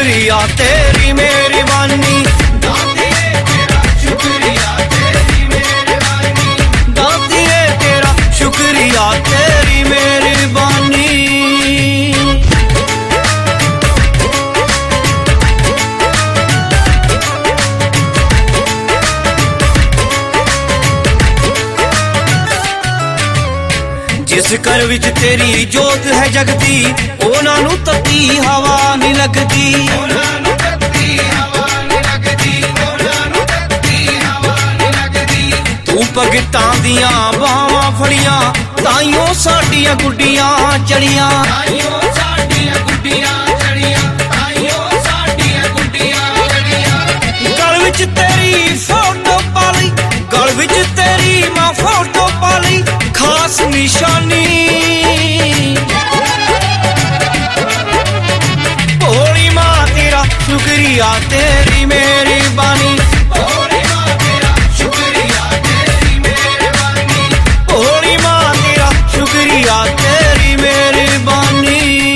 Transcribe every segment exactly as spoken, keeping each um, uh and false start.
शुक्रिया तेरी मेहरबानी, दातिए तेरा शुक्रिया तेरी मेहरबानी, दातिए तेरा शुक्रिया तेरी मेहरबानी। जिस घर विच तेरी जोत है जगदी, उन्हां नूं तत्ती हवा नहीं लगदी, उन्हां नूं तत्ती हवा नहीं लगदी, उन्हां नूं तत्ती हवा नहीं लगदी। तू भगतां दियां बाहां फड़ियां, ताइयों साडियां गुड्डियां चढ़ियां, ताइयों साडियां गुड्डियां चढ़ियां, ताइयों साडियां गुड्डियां चढ़ियां। गल विच तेरी फोटो पाली, गल विच तेरी मां फोटो पाली, खास निशानी। भोली मां तेरा शुक्रिया तेरी मेहरबानी, भोली मां तेरा शुक्रिया तेरी मेहरबानी, भोली मां तेरा शुक्रिया तेरी मेहरबानी।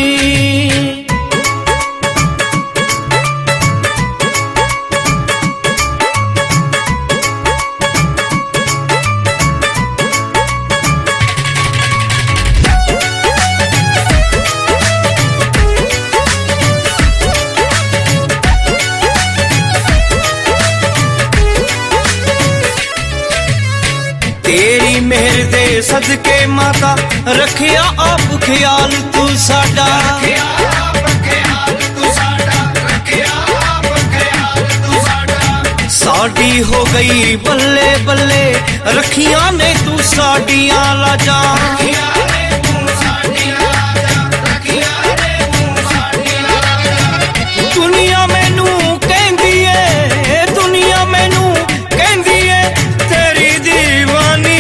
तेरी मेहर दे सदके माता, रखिया आप ख्याल तू साडा, रखिया आप ख्याल तू साडा, रखिया आप ख्याल तू साडा। साडी हो गई बल्ले बल्ले, रखिया ने तू साडियां लाजा, रखिया ने तू साडियां लाजा, रखिया ने तू साडियां लाजा। दुनिया मैनू कहंदी ए, दुनिया मैनू कहंदी ए तेरी दीवानी।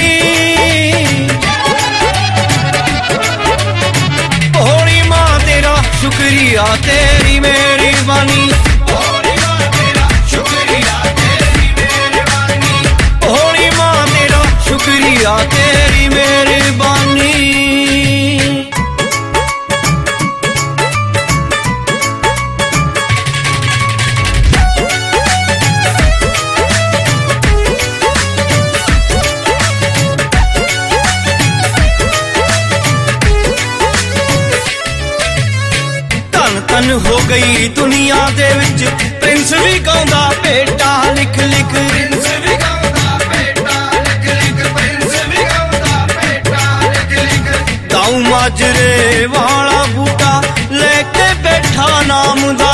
भोली मां तेरा शुक्रिया तेरी मेहरबानी, भोली मां तेरा शुक्रिया तेरी मेहरबानी, भोली मां तेरा शुक्रिया तेरी मेहरबानी। तन हो गई दुनिया दे विच, प्रिंस भी गाउंदा बेटा लिख लिख, प्रिंस भी गाउंदा बेटा लिख लिख, प्रिंस भी गाउंदा बेटा लिख लिख। गाँव माजरे वाला बूटा लेके बैठा नाम दा,